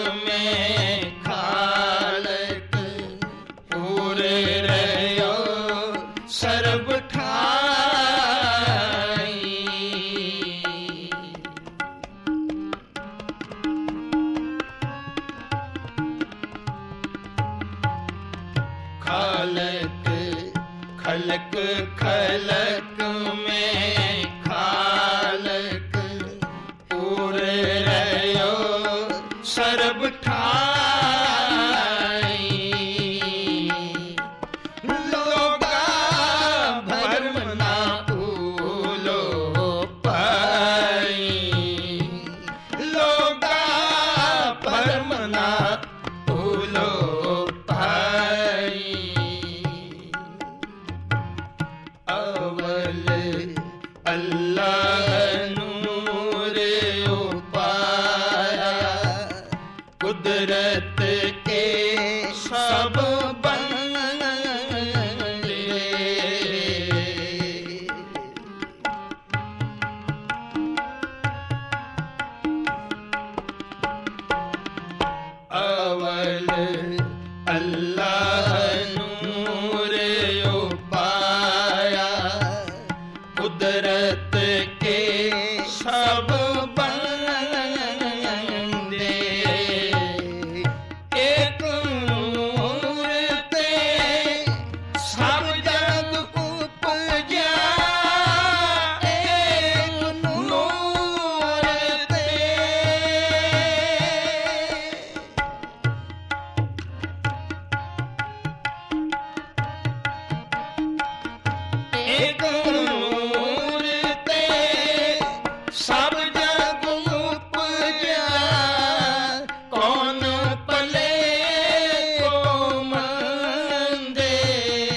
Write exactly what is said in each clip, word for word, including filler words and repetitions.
में खालक पूरे रहो सर्ब ठाई। खालक खलक खलक में खालक पूरे रहो सर्ब ठाई। लोगा भरम ना भूलो पाई, लोगा भरम ना भूलो पाई। अवल अल्लाह नूर उपाया, कुदरत के सब बंदे। अवल अल्लाह नूर उपाया, कुदरत के सब बंदे। एक नूर ते सब जग उपजा, एक नूर ते एक नूर ते सब जग उपजा। कौन पले को मंदे,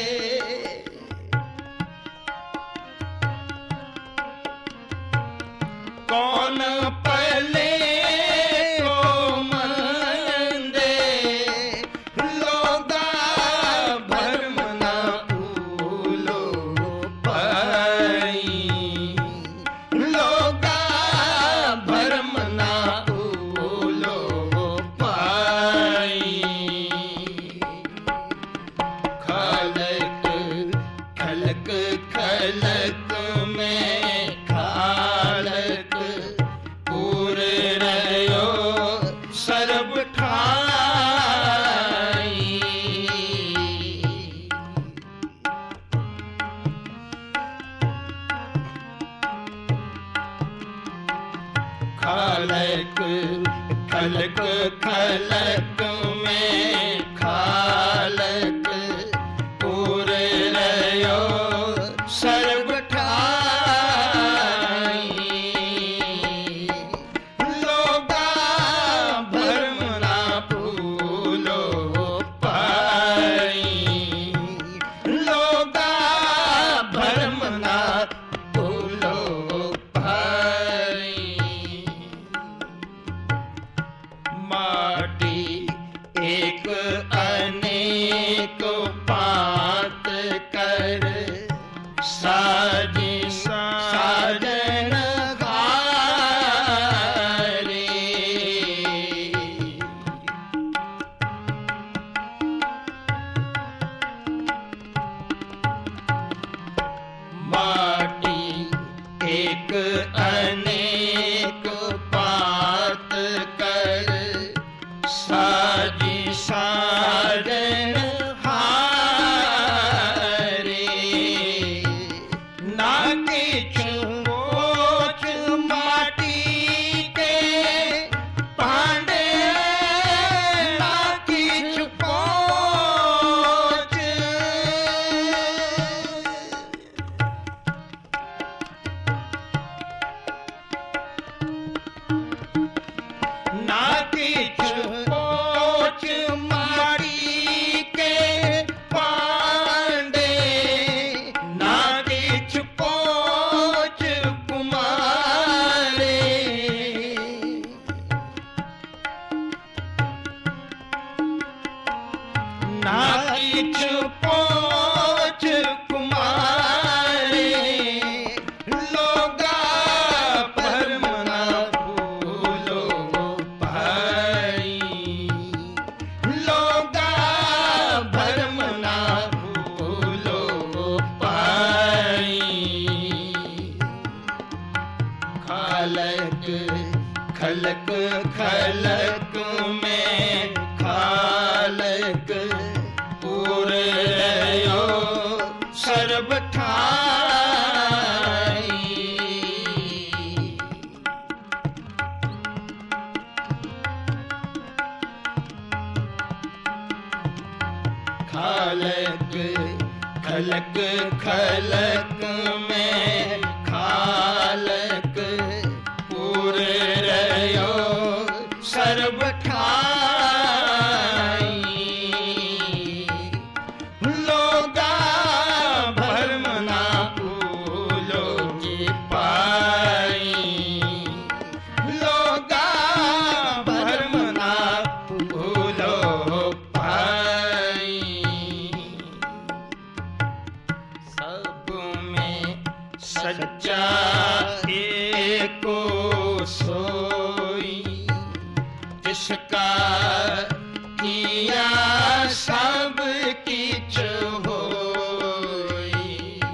कौन पले को मंदे। लोगा भरम ना भूलो पाई, लोगा भरम ना भूलो पाई। खालक खलक खलक में खालक पूरे रहो सर्ब ठाई। खालक खलक खलक में खालक पूरे रहो सर्ब ठाई। लोगा भरम ना भूलो पाई, लोगा भरम ना भूलो पाई। माटी एक अनेक पात कर साजी साजन हारे। माटी एक अनेक पात कर साजी साजन हारे। ना किछु मोच माटी के पांडे, ना किछु पोच। ना किछु पोच माटी के पांडे, ना किछु पोच कुमारे। ना किछु पोच कुमारे। लोगा भरम ना भूलो पाई, खालक खलक खलक में खालक पूरे रहो सर्व ठाई लोगा भरम ना भूलो जी पाई लोगा भरम ना भूलो पाई सब में सच्चा एको सोई जिसका किया सब किछ होई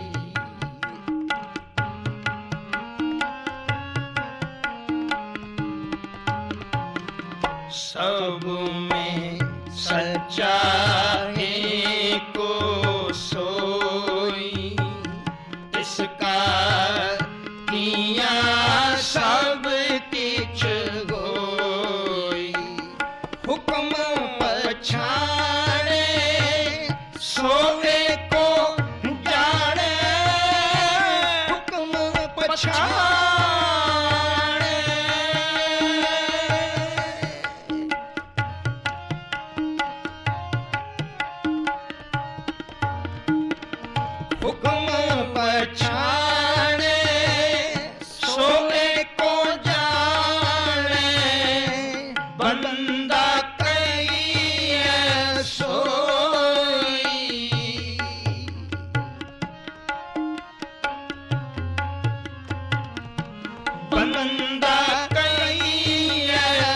सब में सच्चा एको सोई इसका किया सब किछ होई हुक्म पछाणे सोए को जाने हुक्म पछाणे हुक्म पछाणे सोए को जाने बंदा कई सोई बंदा कई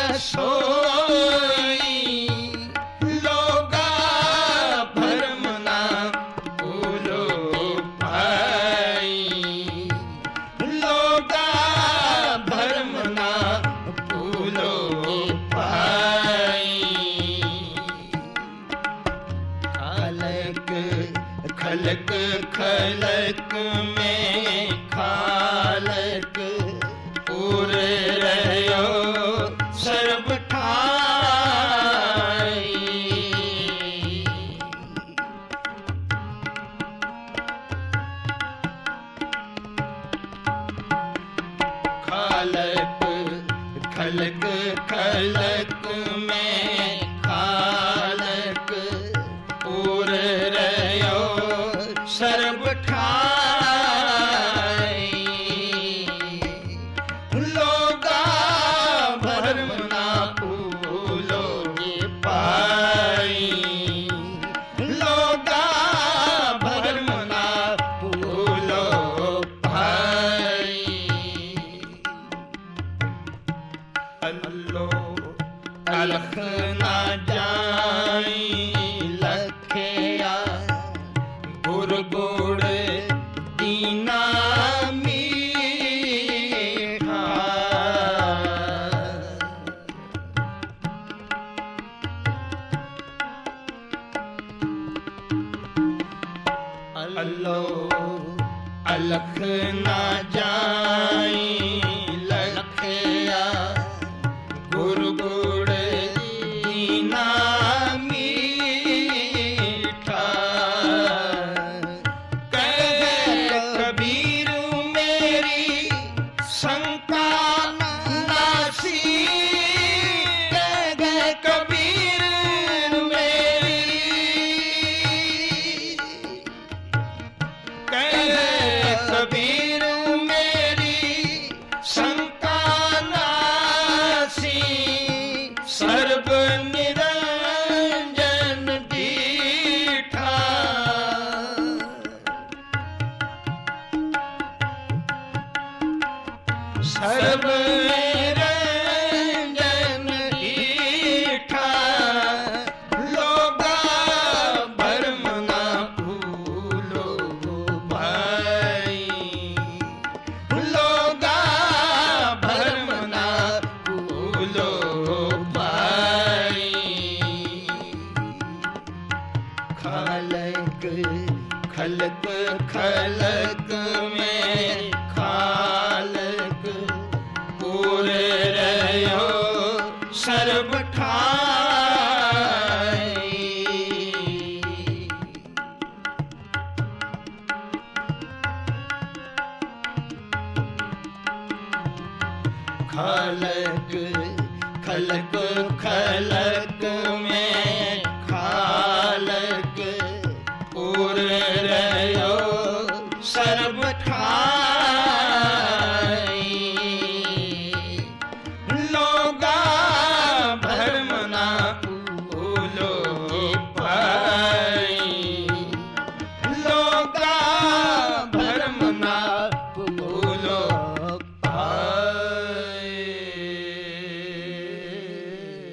सोई लोगा भरम ना भूलो भाई लोगा भरम ना भूलो भाई खालक खलक खलक में खालक पूरे रहो सर्व ठाई खालक खलक खलक में खालक पूरे रहो सर्व ठाई लोगा भरम ना भूलो पाई लोगा भरम ना भूलो पाई अल्लो अलख ना जाई लखया गुर गुड़ दीना मीठा अल्लो अलख ना जाई लखया गुर गुड़ दीना मीठा कह कबीर मेरी शंका नासी कह कबीर मेरी कह कबीर मेरी शंका नासी सर्व निरंजन दीठा सर्व निरंजन दीठा लोगा भरम ना भूलो भाई लोगा भरम ना भूलो भाई खालक खलक खलक में खालक पूरे रहो सर्व ठाई शरण